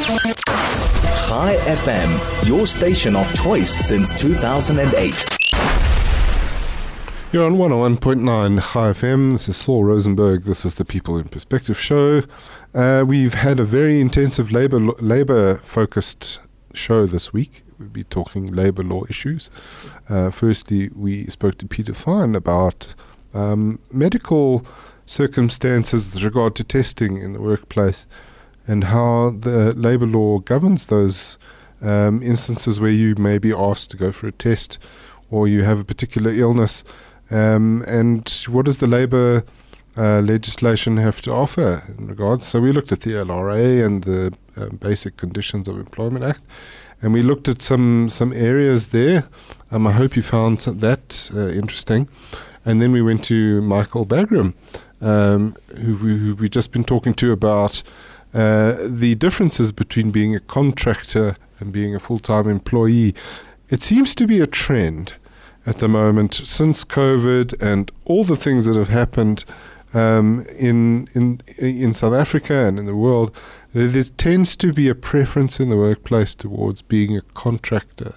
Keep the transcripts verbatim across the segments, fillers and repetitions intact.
Chai F M, your station of choice since two thousand eight. You're on one oh one point nine Chai F M. This is Saul Rosenberg. This is the People in Perspective show. Uh, we've had a very intensive labor labor focused show this week. We'll be talking labor law issues. Uh, firstly, we spoke to Peter Fine about um, medical circumstances with regard to testing in the workplace and how the labor law governs those um, instances where you may be asked to go for a test or you have a particular illness. Um, and what does the labor uh, legislation have to offer in regards? So we looked at the L R A and the uh, Basic Conditions of Employment Act, and we looked at some, some areas there. Um, I hope you found that uh, interesting. And then we went to Michael Bagram, um, who, we, who we've just been talking to about uh, the differences between being a contractor and being a full-time employee. It seems to be a trend at the moment since COVID and all the things that have happened um, in in in South Africa and in the world. There tends to be a preference in the workplace towards being a contractor.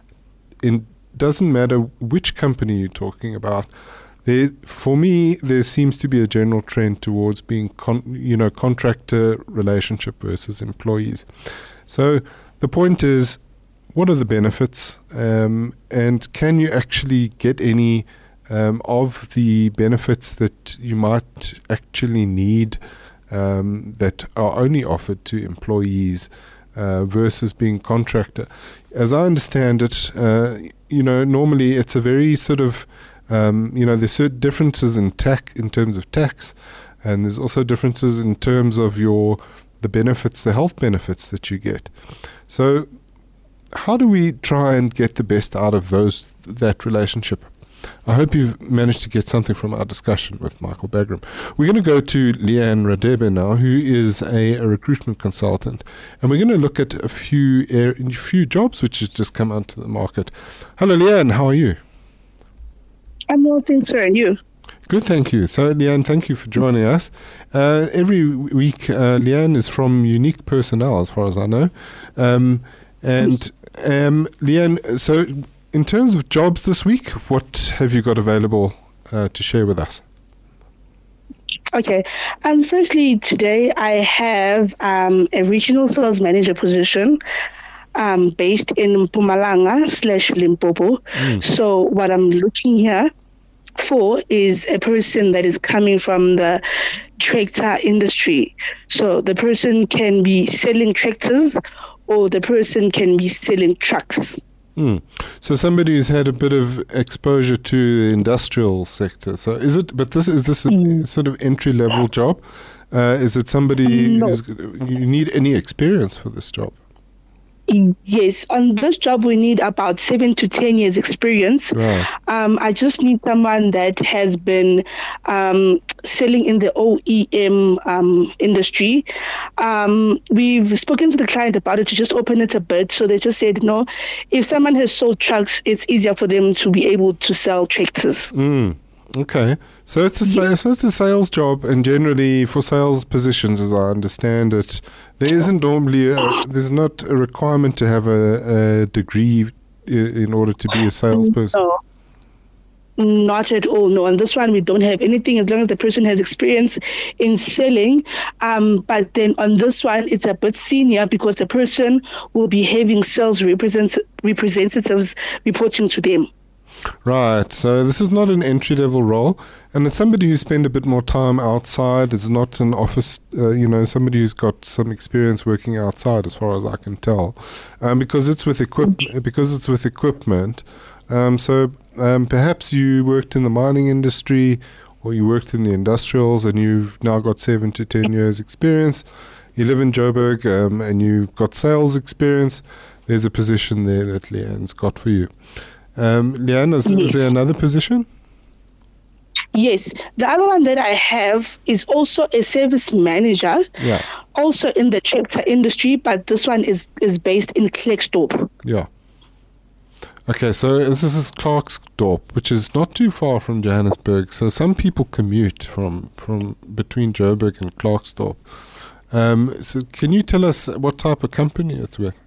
It doesn't matter which company you're talking about. There, for me, there seems to be a general trend towards being, con, you know, contractor relationship versus employees. So the point is, what are the benefits, um, and can you actually get any um, of the benefits that you might actually need um, that are only offered to employees uh, versus being contractor? As I understand it, uh, you know, normally it's a very sort of, um, you know, there's certain differences in tax in terms of tax, and there's also differences in terms of your the benefits, the health benefits that you get. So how do we try and get the best out of those that relationship? I hope you've managed to get something from our discussion with Michael Bagram. We're going to go to Leanne Radebe now, who is a, a recruitment consultant, and we're going to look at a few a few jobs which have just come onto the market. Hello, Leanne. How are you? I'm well, thanks, sir. And you? Good, thank you. So, Leanne, thank you for joining us. Uh, every week, uh, Leanne is from Unique Personnel, as far as I know. Um, and um, Leanne, so in terms of jobs this week, what have you got available uh, to share with us? Okay. Um, firstly, today I have um, a regional sales manager position um, based in Mpumalanga slash Limpopo. Mm. So what I'm looking here for is a person that is coming from the tractor industry. So the person can be selling tractors or the person can be selling trucks. Mm. So somebody who's had a bit of exposure to the industrial sector. So is it, but this is this a mm. sort of entry level job? Uh, is it somebody no. who's, you need any experience for this job? Yes, on this job we need about seven to ten years experience. Right. Um, I just need someone that has been um, selling in the O E M um, industry. Um, we've spoken to the client about it to just open it a bit. So they just said, no, if someone has sold trucks, it's easier for them to be able to sell tractors. Mm. Okay, so it's a sa- so it's a sales job, and generally for sales positions, as I understand it, there isn't normally a, there's not a requirement to have a, a degree I- in order to be a salesperson. No. Not at all, no. On this one, we don't have anything as long as the person has experience in selling. Um, but then on this one, it's a bit senior because the person will be having sales represent- representatives reporting to them. Right, so this is not an entry-level role, and it's somebody who spent a bit more time outside. It's not an office, uh, you know, somebody who's got some experience working outside, as far as I can tell, um, because it's with equip- because it's with equipment. Um, so um, perhaps you worked in the mining industry, or you worked in the industrials, and you've now got seven to ten years experience. You live in Joburg, um, and you've got sales experience. There's a position there that Leanne's got for you. Um, Leanne, is, yes. is there another position? Yes. The other one that I have is also a service manager, yeah. also in the tractor industry, but this one is, is based in Klerksdorp. Yeah. Okay, so this is Klerksdorp, which is not too far from Johannesburg. So some people commute from, from between Joburg and Klerksdorp. Um, so can you tell us what type of company it's with?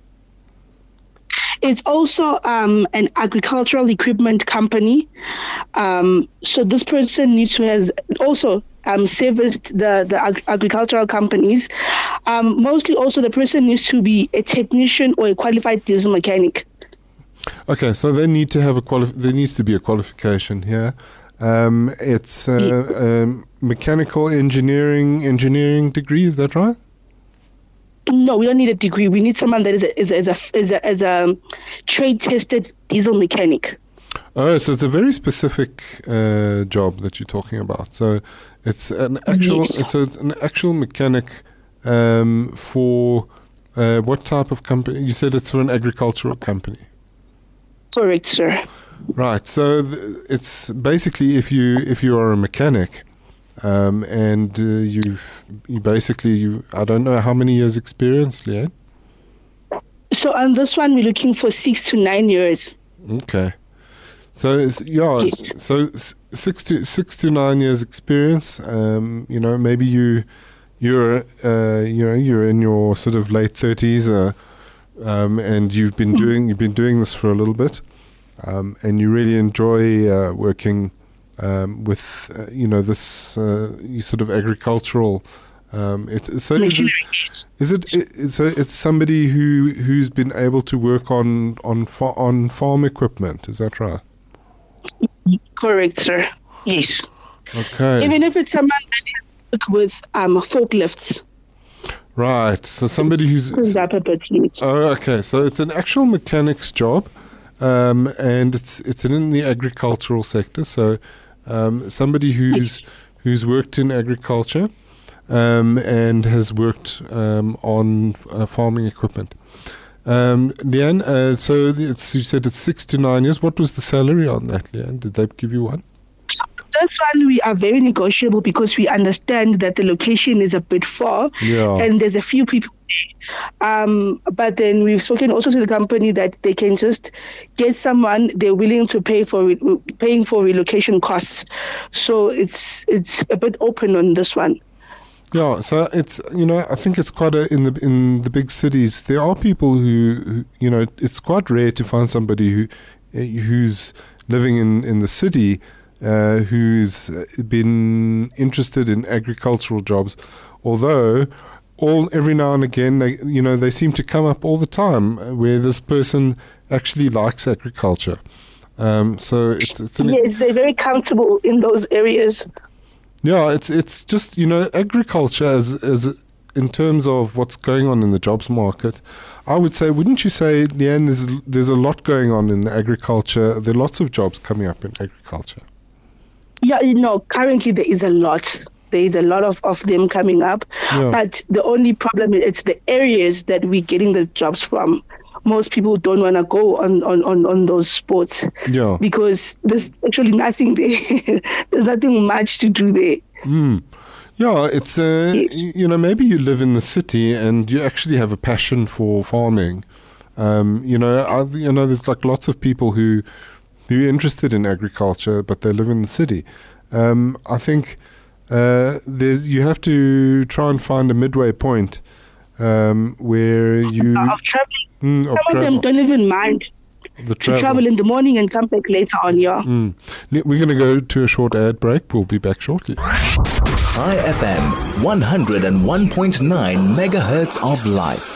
It's also um, an agricultural equipment company. Um, so this person needs to has also um, serviced the, the ag- agricultural companies. Um, mostly also the person needs to be a technician or a qualified diesel mechanic. Okay, so they need to have a quali- there needs to be a qualification here. Um, it's uh, Yeah. um, mechanical engineering engineering degree, is that right? No, we don't need a degree. We need someone that is a is a is a, is a, is a trade tested diesel mechanic. Oh, so it's a very specific uh, job that you're talking about. So it's an actual Yes. so it's an actual mechanic um, for uh, what type of company? You said it's for an agricultural company. Correct, sir. Right. So th- it's basically if you if you are a mechanic, um, and uh, you've you basically you I don't know how many years experience, Leanne. So on this one, we're looking for six to nine years. Okay. So it's, yeah. Yes. So s- six to six to nine years experience. Um, you know, maybe you you're uh, you know you're in your sort of late thirties, uh, um, and you've been doing you've been doing this for a little bit. Um, and you really enjoy uh, working um, with, uh, you know, this uh, sort of agricultural. Um, it's so is it, is it, it so it's somebody who who's been able to work on on fa- on farm equipment. Is that right? Correct, sir. Yes. Okay. Even if it's someone that has worked with um, forklifts. Right. So somebody who's. Brings up a bit, yes. Oh, okay. So it's an actual mechanic's job. Um, and it's it's in the agricultural sector, so um, somebody who's who's worked in agriculture um, and has worked um, on uh, farming equipment. Um, Leanne, uh, so it's, you said it's six to nine years. What was the salary on that, Leanne? Did they give you one? This one we are very negotiable because we understand that the location is a bit far Yeah. and there's a few people. Um, but then we've spoken also to the company that they can just get someone they're willing to pay for re- paying for relocation costs. So it's it's a bit open on this one. Yeah, so it's you know I think it's quite a in the in the big cities there are people who, who you know it's quite rare to find somebody who uh, who's living in in the city uh, who's been interested in agricultural jobs, although all every now and again they you know they seem to come up all the time where this person actually likes agriculture. Um, so it's it's an Yes, they're very comfortable in those areas. Yeah, it's it's just you know agriculture as as in terms of what's going on in the jobs market. I would say, wouldn't you say, Leanne, there's there's a lot going on in agriculture. There are lots of jobs coming up in agriculture. Yeah, you know, currently there is a lot. There is a lot of, of them coming up. Yeah. But the only problem is it's the areas that we're getting the jobs from. Most people don't want to go on, on, on, on those sports Yeah. because there's actually nothing there. There's nothing much to do there. Mm. Yeah, it's uh, Yes. y- you know maybe you live in the city and you actually have a passion for farming. Um, you know, I, you know, there's like lots of people who who are interested in agriculture, but they live in the city. Um, I think uh, there's you have to try and find a midway point um, where you Of traveling, mm, of some of travel, them don't even mind the to travel. travel in the morning and come back later on, yeah. Mm. Le- We're going to go to a short ad break. We'll be back shortly. High F M, one oh one point nine megahertz of life.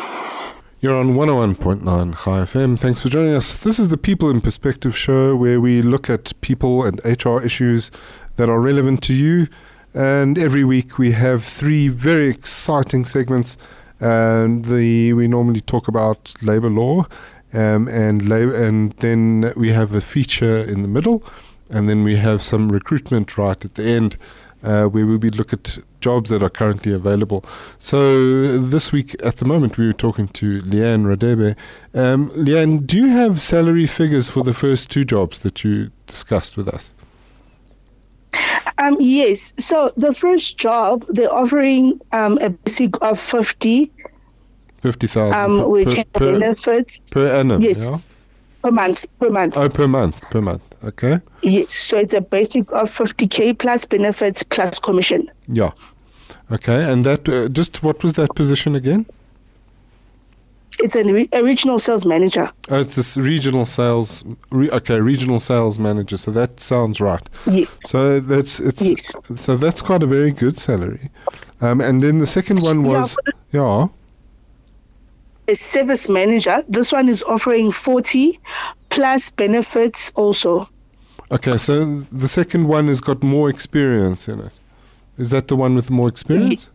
You're on one oh one point nine High F M. Thanks for joining us. This is the People in Perspective show where we look at people and H R issues that are relevant to you. And every week we have three very exciting segments. And the we normally talk about labor law, um, and labor, and then we have a feature in the middle, and then we have some recruitment right at the end. Uh, where we look at jobs that are currently available. So this week, at the moment, we were talking to Leanne Radebe. Um, Leanne, do you have salary figures for the first two jobs that you discussed with us? Um, yes. So the first job, they're offering um, a basic of fifty, fifty thousand um, per, which per, have per, benefits per annum, Yes. yeah? per month. Per month. Oh, per month, per month, okay. Yes. So it's a basic of fifty k plus benefits plus commission. Yeah. Okay, and that uh, just what was that position again? It's a, re- a regional sales manager. Oh, it's this regional sales. Re, okay, regional sales manager. So that sounds right. Yes. So that's it's. Yes. So that's quite a very good salary. Um, and then the second one was yeah. A service manager. This one is offering forty plus benefits also. Okay, so the second one has got more experience in it. Is that the one with more experience?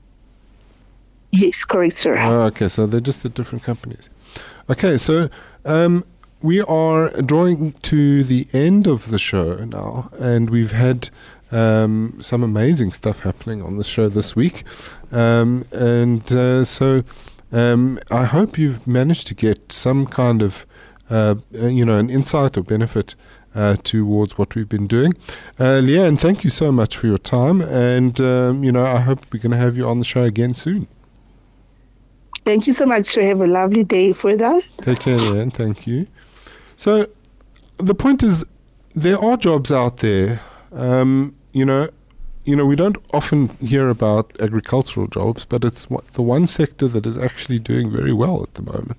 Yes, correct, sir. Oh, okay, so they're just at different companies. Okay, so um, we are drawing to the end of the show now, and we've had um, some amazing stuff happening on the show this week. Um, and uh, so um, I hope you've managed to get some kind of, uh, you know, an insight or benefit Uh, towards what we've been doing. Uh, Leanne, thank you so much for your time, and um, you know, I hope we're going to have you on the show again soon. Thank you so much, sir. Have a lovely day further. Take care, Leanne. Thank you. So the point is, there are jobs out there. Um, you know, you know, we don't often hear about agricultural jobs, but it's the one sector that is actually doing very well at the moment.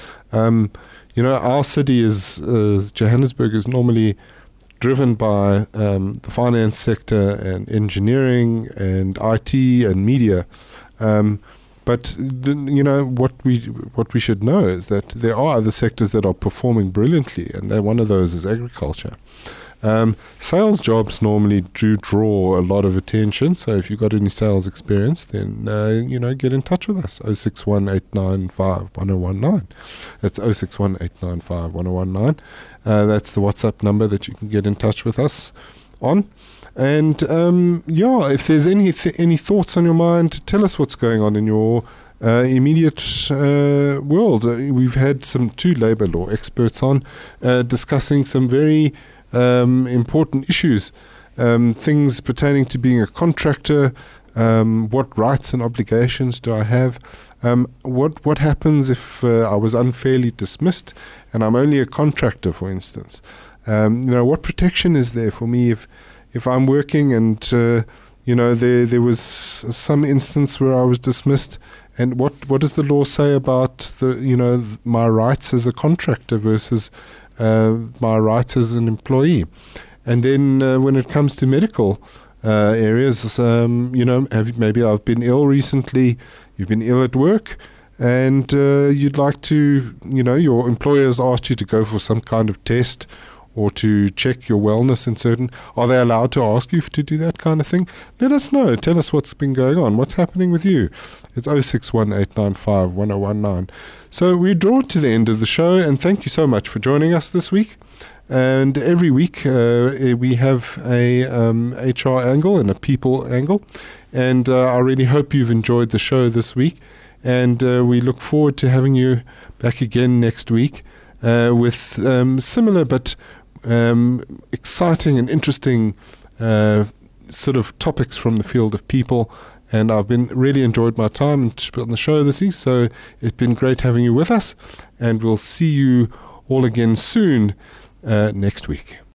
Um, You know, our city is, uh, Johannesburg is normally driven by um, the finance sector and engineering and I T and media. Um, but, the, you know, what we what we should know is that there are other sectors that are performing brilliantly, and one of those is agriculture. Um, sales jobs normally do draw a lot of attention, so if you've got any sales experience, then, uh, you know, get in touch with us, oh six one, eight nine five, one oh one nine. That's oh six one, eight nine five, one oh one nine. Uh, that's the WhatsApp number that you can get in touch with us on. And, um, yeah, if there's any th- any thoughts on your mind, tell us what's going on in your Uh, immediate uh, world. Uh, we've had some two labour law experts on uh, discussing some very um, important issues, um, things pertaining to being a contractor, um, what rights and obligations do I have, um, what what happens if uh, I was unfairly dismissed and I'm only a contractor, for instance. Um, you know, what protection is there for me if if I'm working and uh, you know there there was some instance where I was dismissed. And what, what does the law say about the you know th- my rights as a contractor versus uh, my rights as an employee? And then uh, when it comes to medical uh, areas, um, you know, have, maybe I've been ill recently. You've been ill at work, and uh, you'd like to, you know, your employer's asked you to go for some kind of test or to check your wellness in certain. Are they allowed to ask you to do that kind of thing? Let us know. Tell us what's been going on. What's happening with you? It's oh six one, eight nine five, one oh one nine. So we draw to the end of the show, and thank you so much for joining us this week. And every week uh, we have a um, H R angle and a people angle. And uh, I really hope you've enjoyed the show this week. And uh, we look forward to having you back again next week uh, with um, similar but Um, exciting and interesting uh, sort of topics from the field of people, and I've been really enjoyed my time on the show this week, so it's been great having you with us, and we'll see you all again soon uh, next week.